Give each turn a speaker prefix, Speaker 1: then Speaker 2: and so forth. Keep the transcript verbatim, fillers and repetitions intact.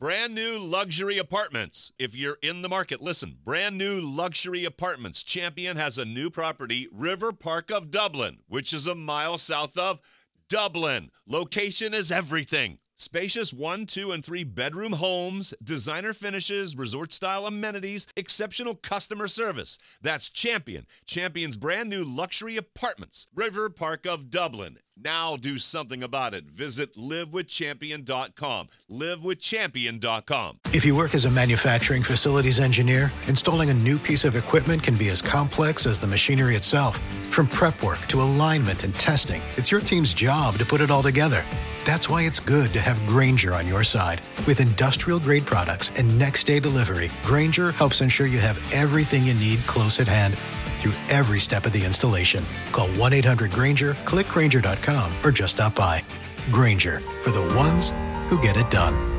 Speaker 1: Brand new luxury apartments. If you're in the market, listen. Brand new luxury apartments. Champion has a new property, River Park of Dublin, which is a mile south of Dublin. Location is everything. Spacious one, two, and three bedroom homes, designer finishes, resort-style amenities, exceptional customer service. That's Champion. Champion's brand new luxury apartments, River Park of Dublin. Now do something about it. Visit live with champion dot com. live with champion dot com.
Speaker 2: If you work as a manufacturing facilities engineer, installing a new piece of equipment can be as complex as the machinery itself. From prep work to alignment and testing, it's your team's job to put it all together. That's why it's good to have Grainger on your side. With industrial-grade products and next-day delivery, Grainger helps ensure you have everything you need close at hand through every step of the installation. Call one eight hundred Grainger, click Grainger dot com, or just stop by. Grainger, for the ones who get it done.